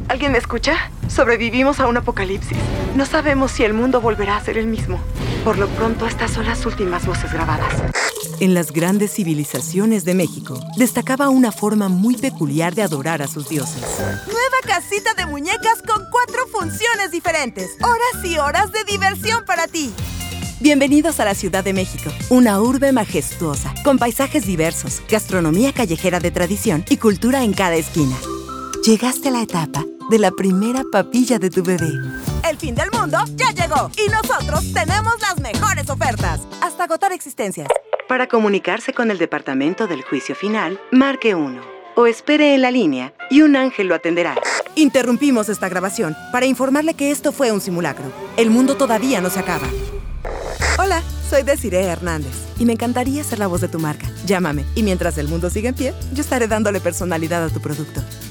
¿Alguien me escucha? Sobrevivimos a un apocalipsis. No sabemos si el mundo volverá a ser el mismo. Por lo pronto, estas son las últimas voces grabadas. En las grandes civilizaciones de México, destacaba una forma muy peculiar de adorar a sus dioses. Nueva casita de muñecas con 4 funciones diferentes. Horas y horas de diversión para ti. Bienvenidos a la Ciudad de México, una urbe majestuosa, con paisajes diversos, gastronomía callejera de tradición y cultura en cada esquina. Llegaste a la etapa de la primera papilla de tu bebé. El fin del mundo ya llegó y nosotros tenemos las mejores ofertas, hasta agotar existencias. Para comunicarse con el departamento del juicio final, marque 1 o espere en la línea y un ángel lo atenderá. Interrumpimos esta grabación para informarle que esto fue un simulacro. El mundo todavía no se acaba. Hola, soy Desiree Hernández y me encantaría ser la voz de tu marca. Llámame y mientras el mundo siga en pie, yo estaré dándole personalidad a tu producto.